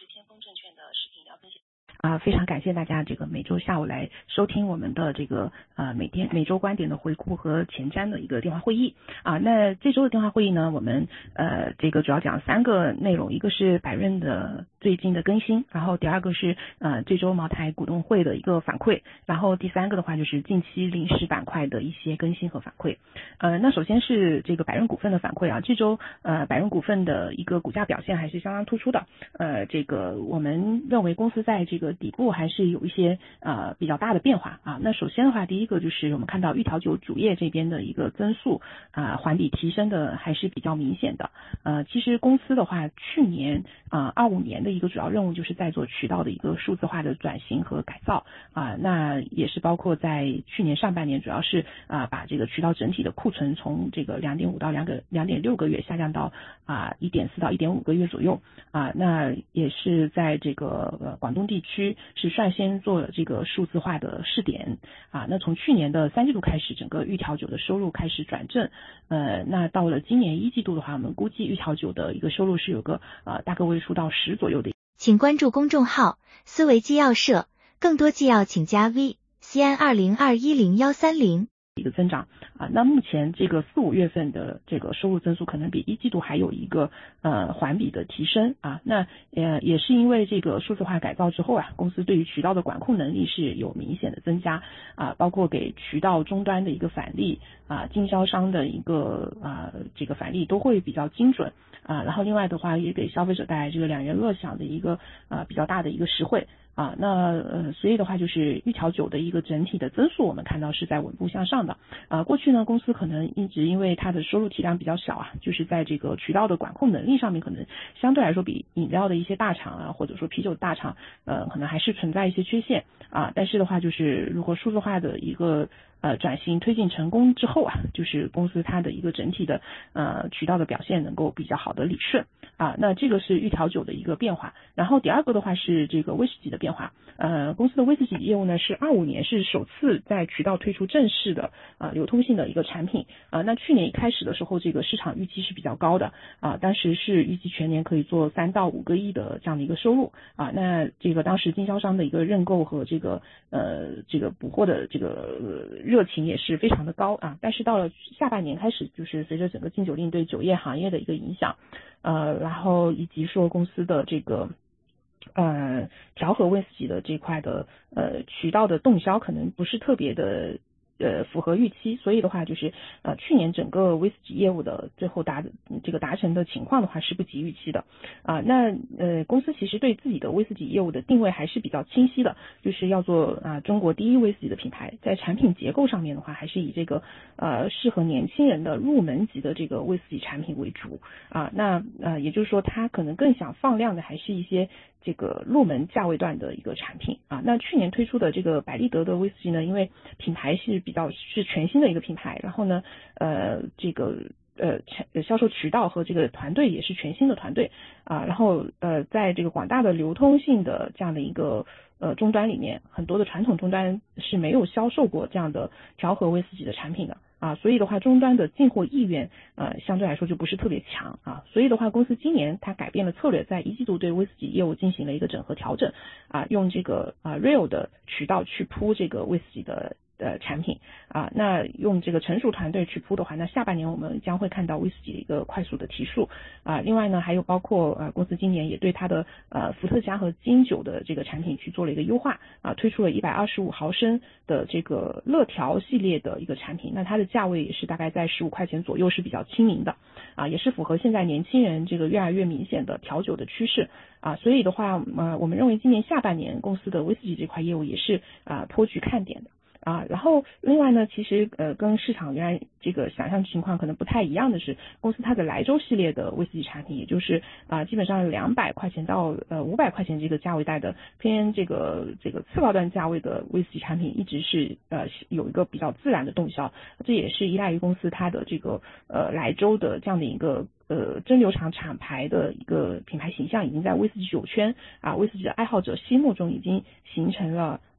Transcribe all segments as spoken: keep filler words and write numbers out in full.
是天风证券的视频聊分析。啊，非常感谢大家这个每周下午来收听我们的这个呃每天每周观点的回顾和前瞻的一个电话会议啊。那这周的电话会议呢，我们呃这个主要讲三个内容，一个是百润的最近的更新，然后第二个是呃这周茅台股东会的一个反馈，然后第三个的话就是近期零食板块的一些更新和反馈。呃，那首先是这个百润股份的反馈啊，这周呃百润股份的一个股价表现还是相当突出的。呃，这个我们认为公司在这个底部还是有一些呃比较大的变化啊。那首先的话，第一个就是我们看到玉调酒主业这边的一个增速啊、呃、环比提升的还是比较明显的。呃，其实公司的话，去年啊二五年的一个主要任务就是在做渠道的一个数字化的转型和改造啊、呃，那也是包括在去年上半年主要是啊、呃、把这个渠道整体的库存从这个两点五到两个两点六个月下降到啊一点四到一点五个月左右啊、呃，那也是在这个呃广东地区是率先做了这个数字化的试点啊。那从去年的三季度开始，整个玉调酒的收入开始转正，呃，那到了今年一季度的话，我们估计玉调酒的一个收入是有个呃大个位数到十左右的。 请关注公众号思维纪要社，更多纪要请加 V C N 二零二一零幺三零。 一个增长啊，那目前这个四五月份的这个收入增速可能比一季度还有一个呃环比的提升啊，那呃也是因为这个数字化改造之后啊，公司对于渠道的管控能力是有明显的增加啊，包括给渠道终端的一个返利啊，经销商的一个啊这个返利都会比较精准啊，然后另外的话也给消费者带来这个两元乐享的一个啊比较大的一个实惠。啊，那呃，所以的话就是玉调酒的一个整体的增速，我们看到是在稳步向上的。啊，过去呢，公司可能一直因为它的收入体量比较小啊，就是在这个渠道的管控能力上面，可能相对来说比饮料的一些大厂啊，或者说啤酒大厂，呃，可能还是存在一些缺陷啊。但是的话，就是如果数字化的一个呃转型推进成功之后啊，就是公司它的一个整体的呃渠道的表现能够比较好的理顺啊。那这个是玉调酒的一个变化。然后第二个的话是这个威士忌的变化。呃，公司的威士忌业务呢是二五年是首次在渠道推出正式的啊、呃、流通性的一个产品啊、呃。那去年一开始的时候，这个市场预期是比较高的啊、呃，当时是预计全年可以做三到五个亿的这样的一个收入啊、呃。那这个当时经销商的一个认购和这个呃这个补货的这个、呃、热情也是非常的高啊。但是到了下半年开始，就是随着整个禁酒令对酒业行业的一个影响，呃，然后以及说公司的这个。呃，调和威士忌的这块的呃渠道的动销可能不是特别的呃符合预期，所以的话就是呃去年整个威士忌业务的最后达这个达成的情况的话是不及预期的啊、呃。那呃公司其实对自己的威士忌业务的定位还是比较清晰的，就是要做啊、呃、中国第一威士忌的品牌，在产品结构上面的话还是以这个呃适合年轻人的入门级的这个威士忌产品为主啊、呃。那呃也就是说它可能更想放量的还是一些这个入门价位段的一个产品啊。那去年推出的这个百利得的威士忌呢，因为品牌是比较是全新的一个品牌，然后呢呃这个呃销售渠道和这个团队也是全新的团队啊，然后呃在这个广大的流通性的这样的一个呃终端里面，很多的传统终端是没有销售过这样的调和威士忌的产品的啊，所以的话终端的进货意愿呃相对来说就不是特别强啊，所以的话公司今年它改变了策略，在一季度对威士忌业务进行了一个整合调整啊，用这个啊 real 的渠道去铺这个威士忌的的产品啊，那用这个成熟团队去铺的话，那下半年我们将会看到威士忌的一个快速的提速啊。另外呢，还有包括呃公司今年也对它的呃伏特加和金酒的这个产品去做了一个优化啊，推出了一百二十五毫升的这个乐调系列的一个产品，那它的价位也是大概在十五块钱左右，是比较亲民的啊，也是符合现在年轻人这个越来越明显的调酒的趋势啊。所以的话，呃，我们认为今年下半年公司的威士忌这块业务也是啊颇具看点的。啊，然后另外呢，其实呃跟市场原来这个想象情况可能不太一样的是，公司它的莱州系列的威士忌产品，也就是啊基本上两百块钱到呃五百块钱这个价位带的偏这个这个次高端价位的威士忌产品，一直是呃有一个比较自然的动销，这也是依赖于公司它的这个呃莱州的这样的一个呃蒸馏厂厂牌的一个品牌形象，已经在威士忌酒圈啊威士忌的爱好者心目中已经形成了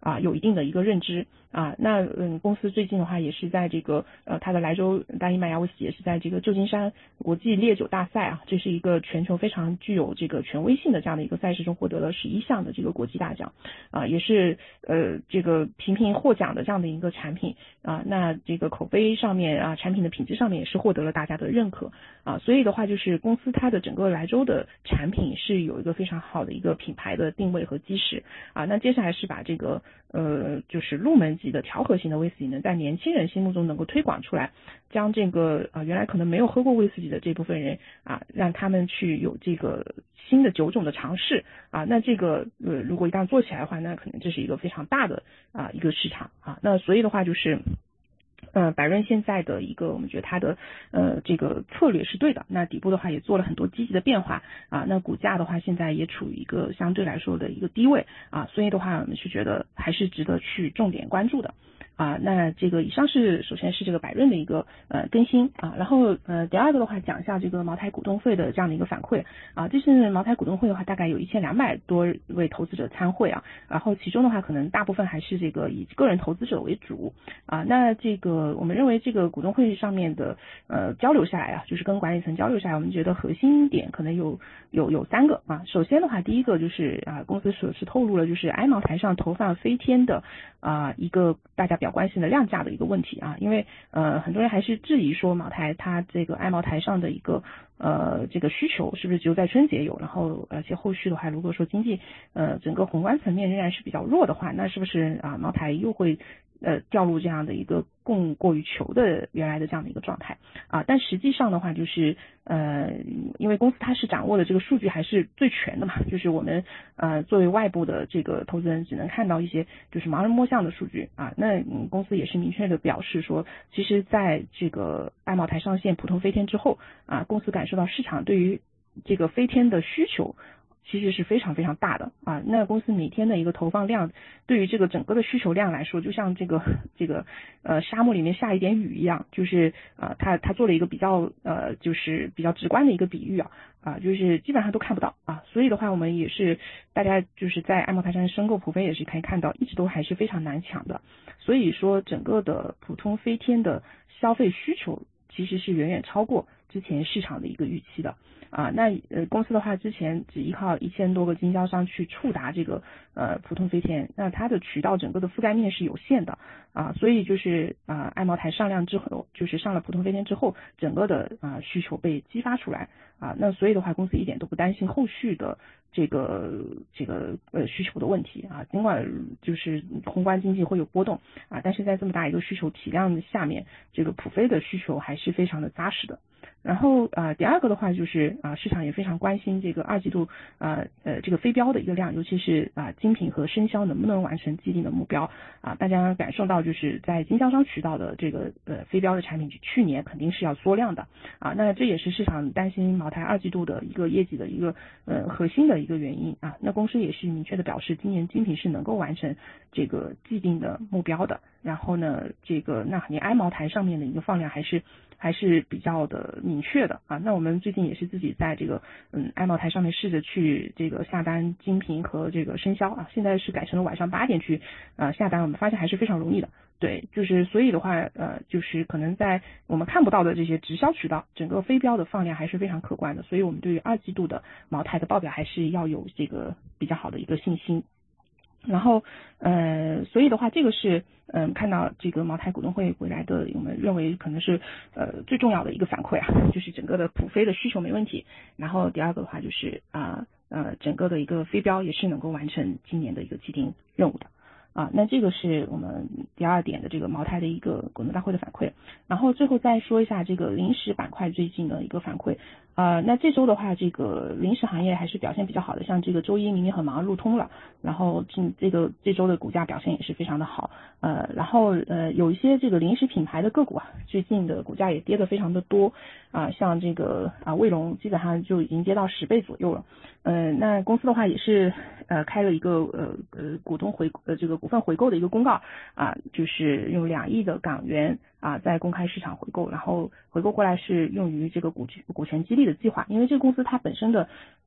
啊有一定的一个认知啊。那嗯，公司最近的话也是在这个呃它的莱州大义麦芽威士忌也是在这个旧金山国际烈酒大赛啊，这是一个全球非常具有这个权威性的这样的一个赛事中获得了十一项的这个国际大奖啊，也是呃这个频频获奖的这样的一个产品啊。那这个口碑上面啊，产品的品质上面也是获得了大家的认可啊。所以的话就是公司它的整个莱州的产品是有一个非常好的一个品牌的定位和基石啊。那接下来是把这个呃就是入门级的调和型的威士忌呢，在年轻人心目中能够推广出来，将这个啊、呃、原来可能没有喝过威士忌的这部分人啊，让他们去有这个新的酒种的尝试啊。那这个呃如果一旦做起来的话，那可能这是一个非常大的啊一个市场啊。那所以的话就是呃，百润现在的一个，我们觉得它的呃这个策略是对的。那底部的话也做了很多积极的变化啊，那股价的话现在也处于一个相对来说的一个低位啊，所以的话我们是觉得还是值得去重点关注的。啊，那这个以上是首先是这个百润的一个呃更新啊，然后呃第二个的话讲一下这个茅台股东会的这样的一个反馈啊，这次茅台股东会的话大概有一千两百多位投资者参会啊，然后其中的话可能大部分还是这个以个人投资者为主啊，那这个我们认为这个股东会上面的呃交流下来啊，就是跟管理层交流下来，我们觉得核心点可能有有有三个啊，首先的话第一个就是啊公司所是透露了就是埃茅台上投放飞天的啊一个大家比较关心的量价的一个问题啊，因为呃很多人还是质疑说茅台它这个埃茅台上的一个呃这个需求是不是只有在春节有，然后而且后续的话如果说经济呃整个宏观层面仍然是比较弱的话，那是不是啊茅台又会呃掉入这样的一个供过于求的原来的这样的一个状态啊？但实际上的话就是呃因为公司它是掌握的这个数据还是最全的嘛，就是我们呃作为外部的这个投资人只能看到一些就是盲人摸象的数据啊。那嗯公司也是明确的表示说，其实在这个埃茅台上线普通飞天之后啊，公司感受到市场对于这个飞天的需求其实是非常非常大的啊，那公司每天的一个投放量，对于这个整个的需求量来说，就像这个这个呃沙漠里面下一点雨一样，就是呃他他做了一个比较呃就是比较直观的一个比喻啊啊，就是基本上都看不到啊，所以的话我们也是大家就是在埃茅台上申购普飞也是可以看到，一直都还是非常难抢的，所以说整个的普通飞天的消费需求其实是远远超过之前市场的一个预期的。啊，那呃公司的话之前只依靠一千多个经销商去触达这个呃普通飞天，那它的渠道整个的覆盖面是有限的啊，所以就是啊埃茅台上量之后，就是上了普通飞天之后，整个的啊需求被激发出来啊，那所以的话公司一点都不担心后续的这个这个呃需求的问题啊，尽管就是宏观经济会有波动啊，但是在这么大一个需求体量的下面，这个普飞的需求还是非常的扎实的。然后呃第二个的话就是啊、呃、市场也非常关心这个二季度呃呃这个非标的一个量，尤其是啊、呃、精品和生销能不能完成既定的目标啊，大家感受到就是在经销商渠道的这个呃非标的产品去年肯定是要缩量的啊，那这也是市场担心茅台二季度的一个业绩的一个呃核心的一个原因啊，那公司也是明确的表示今年精品是能够完成这个既定的目标的，然后呢这个那你埃茅台上面的一个放量还是还是比较的明确的啊，那我们最近也是自己在这个嗯埃茅台上面试着去这个下单精品和这个生销啊，现在是改成了晚上八点去啊下单，我们发现还是非常容易的。对，就是所以的话呃就是可能在我们看不到的这些直销渠道，整个非标的放量还是非常可观的，所以我们对于二季度的茅台的报表还是要有这个比较好的一个信心。然后呃所以的话这个是嗯、呃、看到这个茅台股东会回来的，我们认为可能是呃最重要的一个反馈啊，就是整个的普飞的需求没问题，然后第二个的话就是啊 呃, 呃整个的一个非标也是能够完成今年的一个既定任务的啊，那这个是我们第二点的这个茅台的一个股东大会的反馈。然后最后再说一下这个零食板块最近的一个反馈呃，那这周的话这个零食行业还是表现比较好的，像这个周一明明很忙入通了，然后这这个这周的股价表现也是非常的好呃，然后呃有一些这个零食品牌的个股啊，最近的股价也跌得非常的多啊，像这个啊卫龙基本上就已经跌到十倍左右了。呃，那公司的话也是呃开了一个呃呃股东回呃这个股份回购的一个公告啊，就是用两亿的港元啊在公开市场回购，然后回购过来是用于这个股股权激励的计划，因为这个公司它本身的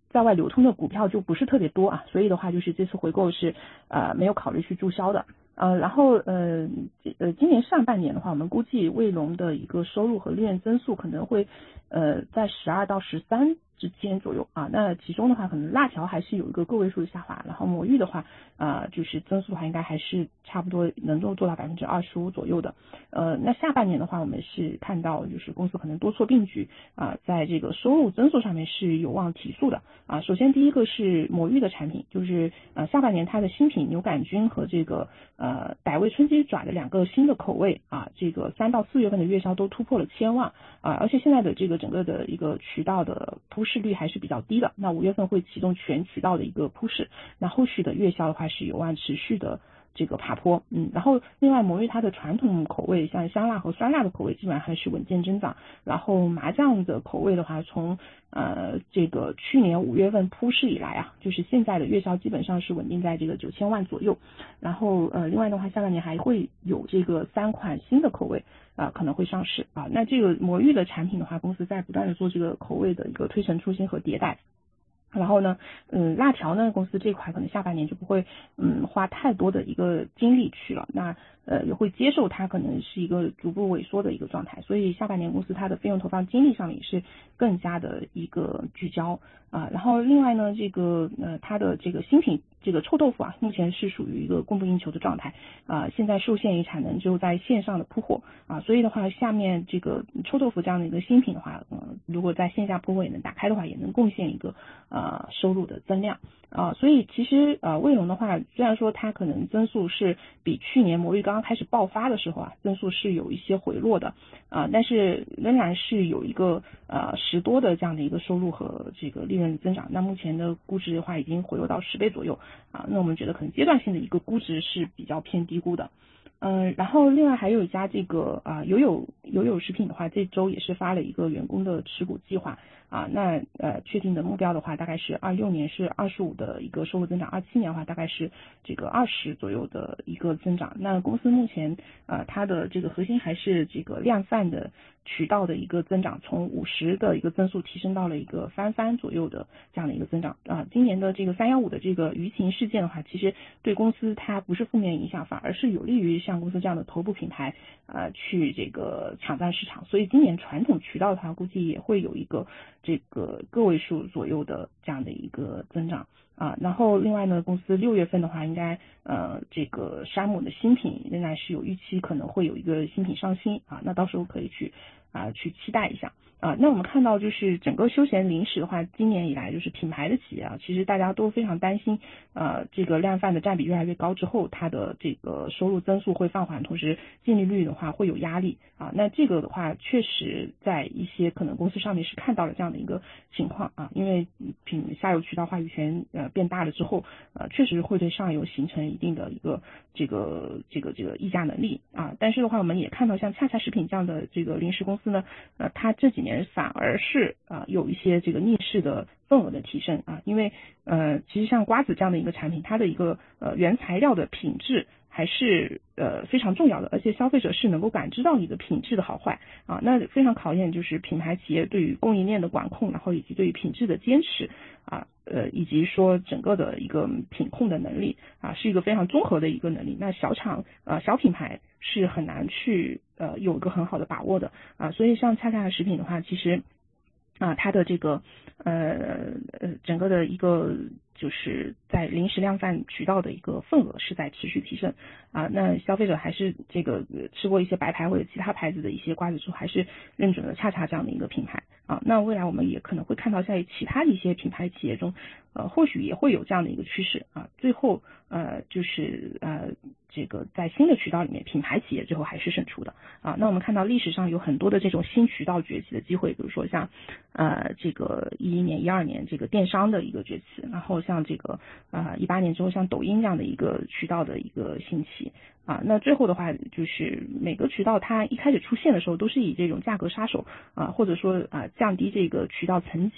在外流通的股票就不是特别多啊，所以的话就是这次回购是呃没有考虑去注销的。呃，然后呃呃，今年上半年的话，我们估计卫龙的一个收入和利润增速可能会呃在十二到十三之间左右啊。那其中的话，可能辣条还是有一个个位数的下滑，然后魔芋的话，啊、呃、就是增速的话，应该还是差不多能够做到百分之二十五左右的。呃，那下半年的话，我们是看到就是公司可能多措并举啊、呃，在这个收入增速上面是有望提速的啊。首先第一个是魔芋的产品，就是呃下半年它的新品牛杆菌和这个呃傣味春鸡爪的两个新的口味啊，这个三到四月份的月销都突破了千万啊，而且现在的这个整个的一个渠道的铺市率还是比较低的，那五月份会启动全渠道的一个铺市，那后续的月销的话是有望持续的这个爬坡，嗯，然后另外魔芋它的传统口味像香辣和酸辣的口味基本上还是稳健增长，然后麻酱的口味的话，从呃这个去年五月份铺市以来啊，就是现在的月销基本上是稳定在这个九千万左右，然后呃另外的话，下半年还会有这个三款新的口味啊、呃、可能会上市啊，那这个魔芋的产品的话，公司在不断的做这个口味的一个推陈出新和迭代。然后呢，嗯，辣条呢，公司这块可能下半年就不会，嗯，花太多的一个精力去了。那呃，也会接受它可能是一个逐步萎缩的一个状态，所以下半年公司它的费用投放精力上面也是更加的一个聚焦啊。然后另外呢，这个呃，它的这个新品这个臭豆腐啊，目前是属于一个供不应求的状态啊，现在受限于产能，只有在线上的铺货啊，所以的话，下面这个臭豆腐这样的一个新品的话，嗯、呃，如果在线下铺货也能打开的话，也能贡献一个呃收入的增量啊，所以其实呃卫龙的话，虽然说它可能增速是比去年魔芋刚刚开始爆发的时候啊，增速是有一些回落的啊，但是仍然是有一个呃十多的这样的一个收入和这个利润增长。那目前的估值的话，已经回落到十倍左右啊，那我们觉得可能阶段性的一个估值是比较偏低估的。嗯，然后另外还有一家这个啊友友友友食品的话，这周也是发了一个员工的持股计划啊，那呃确定的目标的话，大概是二六年是二十五的一个收入增长，二七年的话大概是这个二十左右的一个增长。那公司目前呃它的这个核心还是这个量贩的渠道的一个增长，从五十的一个增速提升到了一个翻番左右的这样的一个增长啊。今年的这个三一五的这个舆情事件的话，其实对公司它不是负面影响，反而是有利于像公司这样的头部品牌呃去这个抢占市场，所以今年传统渠道的话，估计也会有一个这个个位数左右的这样的一个增长啊。然后另外呢，公司六月份的话，应该呃这个山姆的新品仍然是有预期可能会有一个新品上新啊，那到时候可以去啊去期待一下啊。那我们看到就是整个休闲零食的话，今年以来就是品牌的企业啊，其实大家都非常担心呃这个量贩的占比越来越高之后，它的这个收入增速会放缓，同时净利率的话会有压力啊。那这个的话确实在一些可能公司上面是看到了这样的一个情况啊，因为品下游渠道话语权呃变大了之后，呃确实会对上游形成一定的一个这个这个这个议价能力啊。但是的话，我们也看到像恰恰食品这样的这个零食公司呢，呃它这几年反而是啊、呃、有一些这个逆势的份额的提升啊，因为呃其实像瓜子这样的一个产品，它的一个呃原材料的品质还是呃非常重要的，而且消费者是能够感知到你的品质的好坏啊，那非常考验就是品牌企业对于供应链的管控，然后以及对于品质的坚持啊，呃以及说整个的一个品控的能力啊，是一个非常综合的一个能力。那小厂呃小品牌是很难去呃有一个很好的把握的啊，所以像恰恰的食品的话，其实啊它的这个呃呃整个的一个就是在零食量贩渠道的一个份额是在持续提升啊，那消费者还是这个吃过一些白牌或者其他牌子的一些瓜子之后，还是认准了恰恰这样的一个品牌啊。那未来我们也可能会看到在其他的一些品牌企业中，呃，或许也会有这样的一个趋势啊。最后呃就是呃这个在新的渠道里面，品牌企业最后还是胜出的啊。那我们看到历史上有很多的这种新渠道崛起的机会，比如说像呃这个一一年、一二年这个电商的一个崛起，然后像这个呃一八年之后像抖音这样的一个渠道的一个兴起啊，那最后的话就是每个渠道它一开始出现的时候都是以这种价格杀手啊，或者说啊降低这个渠道层级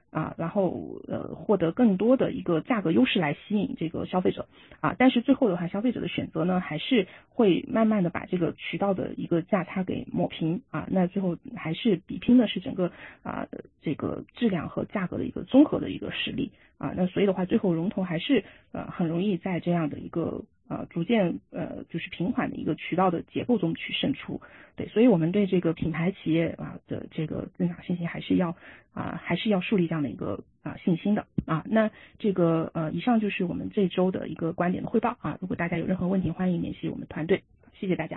啊，然后呃获得更多的一个价格优势来吸引这个消费者啊，但是最后的话，消费者的选择呢，还是会慢慢的把这个渠道的一个价差给抹平啊，那最后还是比拼的是整个啊这个质量和价格的一个综合的一个实力啊，那所以的话，最后龙头还是呃很容易在这样的一个呃逐渐呃就是平缓的一个渠道的结构中去胜出，对，所以我们对这个品牌企业啊的这个增长信心还是要啊还是要树立这样的一个啊信心的啊。那这个呃以上就是我们这周的一个观点的汇报啊，如果大家有任何问题，欢迎联系我们团队，谢谢大家。